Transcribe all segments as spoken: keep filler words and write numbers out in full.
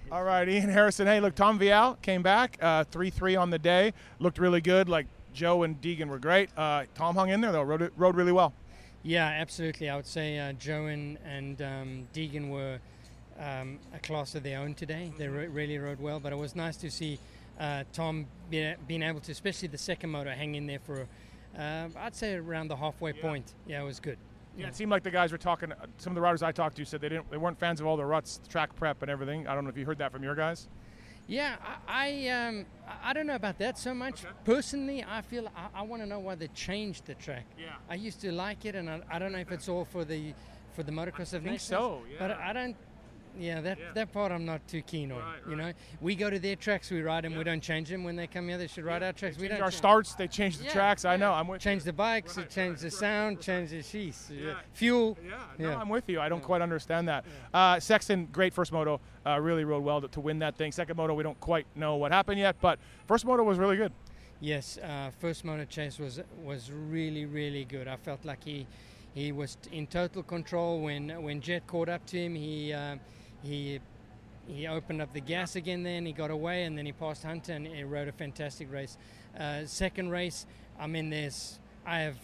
All right, Ian Harrison. Hey, look, Tom Vial came back, uh, three three on the day. Looked really good. Like, Joe and Deegan were great. Uh, Tom hung in there, though. Rode, it, rode really well. Yeah, absolutely. I would say uh, Joe and, and um, Deegan were um, a class of their own today. They re- really rode well, but it was nice to see uh, Tom be, being able to, especially the second motor, hang in there for, uh, I'd say, around the halfway yeah. point. Yeah, it was good. Yeah, it seemed like the guys were talking. Some of the riders I talked to said they didn't, they weren't fans of all the ruts, track prep, and everything. I don't know if you heard that from your guys. Yeah, I I, um, I don't know about that so much. Okay. Personally, I feel I, I want to know why they changed the track. Yeah. I used to like it, and I, I don't know if it's all for the for the Motocross of I think Nations. so. Yeah. But I don't. Yeah, that yeah. that part I'm not too keen on. Right, right. You know, we go to their tracks, we ride them, yeah. we don't change them. When they come here, they should ride yeah. our tracks. They we don't our change. starts. They change the yeah, tracks. I yeah. know. I'm with change you. the bikes, Right, change right, the right, sound, right. change the sheets, Yeah. fuel. Yeah, no, yeah. I'm with you. I don't yeah. quite understand that. Yeah. Uh, Sexton, great first moto. Uh, really rode well to, to win that thing. Second moto, we don't quite know what happened yet, but first moto was really good. Yes, uh, first motor chase was was really really good. I felt like he he was in total control when when Jet caught up to him. He uh, he. He opened up the gas again then, he got away, and then he passed Hunter, and he rode a fantastic race. Uh, second race, I mean, there's, I have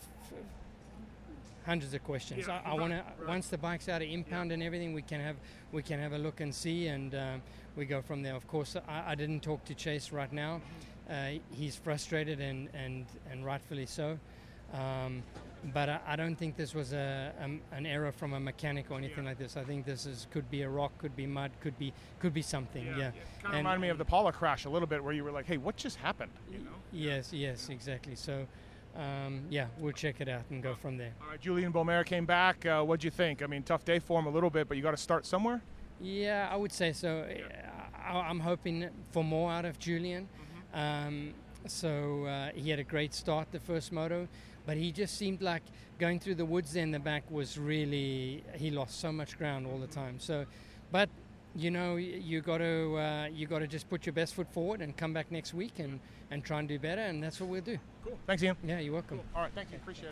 hundreds of questions. Yeah, I, I want right. to, once the bike's out of impound yeah. and everything, we can have we can have a look and see, and um, we go from there. Of course, I, I didn't talk to Chase right now. Uh, he's frustrated, and, and, and rightfully so. Um, But I, I don't think this was a, a an error from a mechanic or anything yeah. like this. I think this is could be a rock, could be mud, could be could be something. Yeah, yeah. yeah. Kind of reminded me of the Paula crash a little bit, where you were like, "Hey, what just happened?" You know? Yes, yes, exactly. So, um, yeah, we'll check it out and go from there. All right, Julian Beaumer came back. Uh, what'd you think? I mean, tough day for him a little bit, but you got to start somewhere. Yeah, I would say so. Yeah. I, I'm hoping for more out of Julian. Mm-hmm. Um, so uh, he had a great start the first moto. But he just seemed like going through the woods there in the back was really, he lost so much ground all the time. So, but you know, you got to uh, you got to just put your best foot forward and come back next week and, and try and do better, and that's what we'll do. Cool. Thanks, Ian. Yeah, you're welcome. Cool. All right, thank you. Appreciate it.